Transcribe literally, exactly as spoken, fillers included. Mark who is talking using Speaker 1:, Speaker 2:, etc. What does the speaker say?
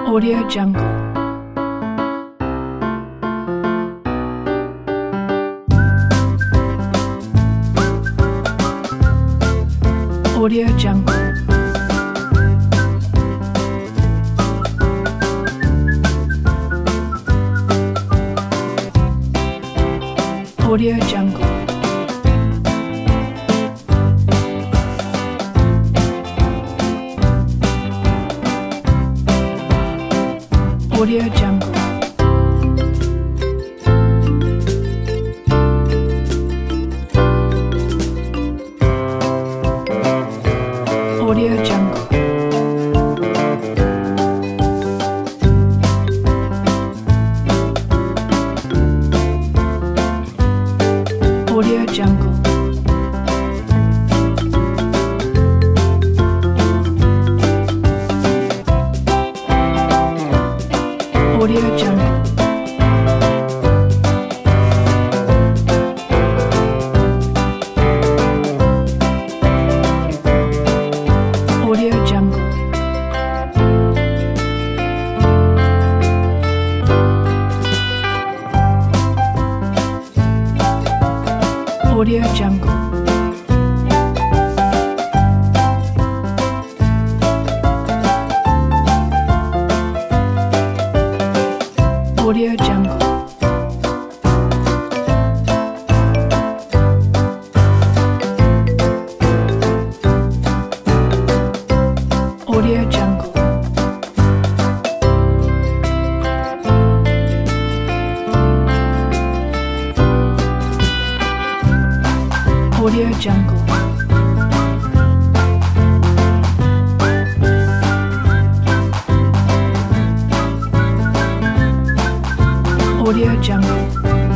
Speaker 1: Audio Jungle. Audio Jungle. Audio Jungle. Audio Jungle. Audio Jungle. Audio Jungle. Audio Jungle. Audio Jungle. Audio Jungle. Audio Jungle. Audio Jungle. Audio Jungle. Audio Jungle.